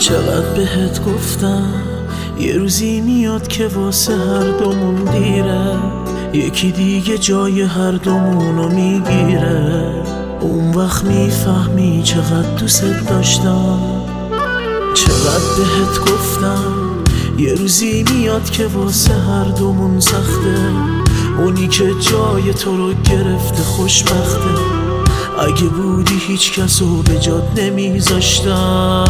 چقدر بهت گفتم یه روزی میاد که واسه هر دومون دیره، یکی دیگه جای هر دومونو میگیره. اون وقت میفهمی چقدر دوست داشتم. چقدر بهت گفتم یه روزی میاد که واسه هر دومون سخته، اونی که جای تو رو گرفته خوشبخته. اگه بودی هیچ کسو به جات نمیذاشتم.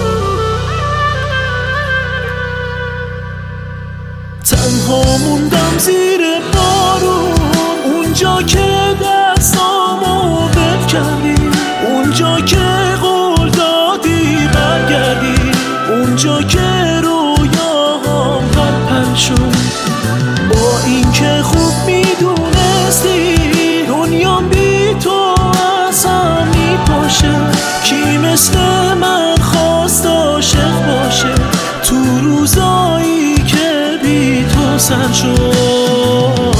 تنها موندم زیر بارون، اونجا که دستامو ول کردی، اونجا که قول دادی برگردی، اونجا که رویاهام پرپر شد. با این که خوب میدونستی دنیام بی تو از هم میپاشه، کی مثل من خواست عاشق باشه تو روزایی که بی تو سر شد.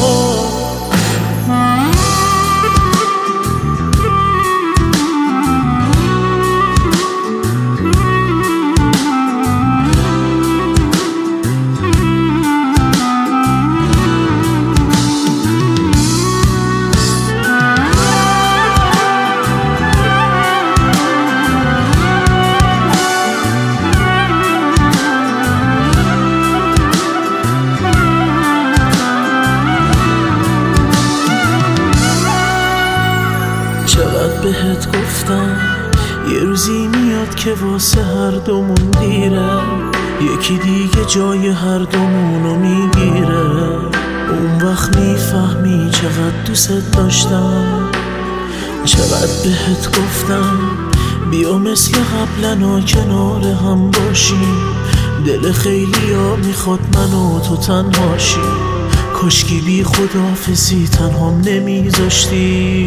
چقدر بهت گفتم یه روزی میاد که واسه هر دومون دیره، یکی دیگه جای هر دومونو میگیره. اون وقت میفهمی چقدر دوست داشتم. چقدر بهت گفتم بیا مثل قبلنا کنار هم باشیم، دل خیلی ها میخواد من و تو تنهاشی. کاشکی بی خداحافظی تنهام نمیذاشتی.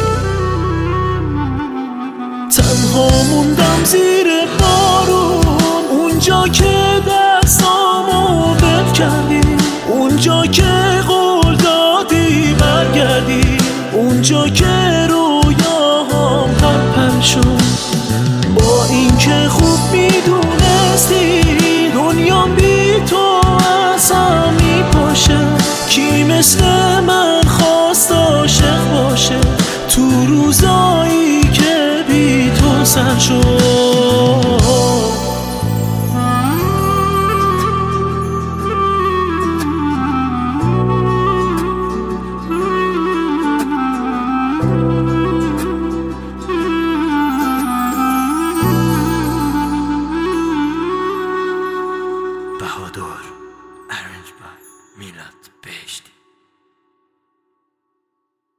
تنها موندم زیر بارون، اونجا که دستامو ول کردی، اونجا که قول دادی برگردی، اونجا که رویاهام پرپر شد. با این که خوب میدونستی دنیام بی تو از هم میپاشه، کی مثل من خواست عاشق باشه تو روزایی که بی تو سر شد.